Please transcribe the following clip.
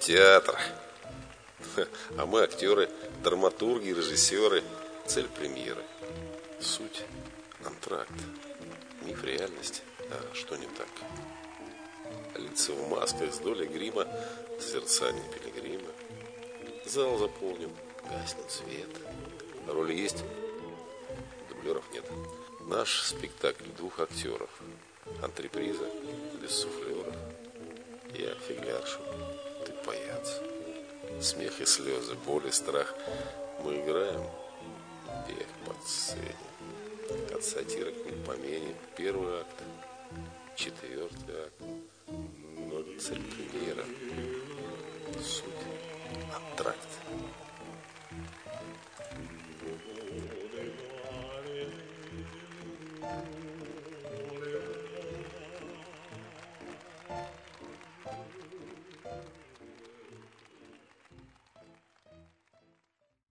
театр. А мы актеры, драматурги, режиссеры. Цель премьеры. Суть – антракт. Миф, реальность. А что не так? Лица в масках с долей грима, созерцание пилигрима. Зал заполнен, гаснет свет. Роли есть, дублеров нет. Наш спектакль двух актеров. Антреприза без суфлеров. Я фигляршу, ты паяц. Смех и слезы, боль и страх. Мы играем вверх под сцене. От сатиры к мельпомене. Первый акт, четвертый акт. Но цель премьера. Суть антракт.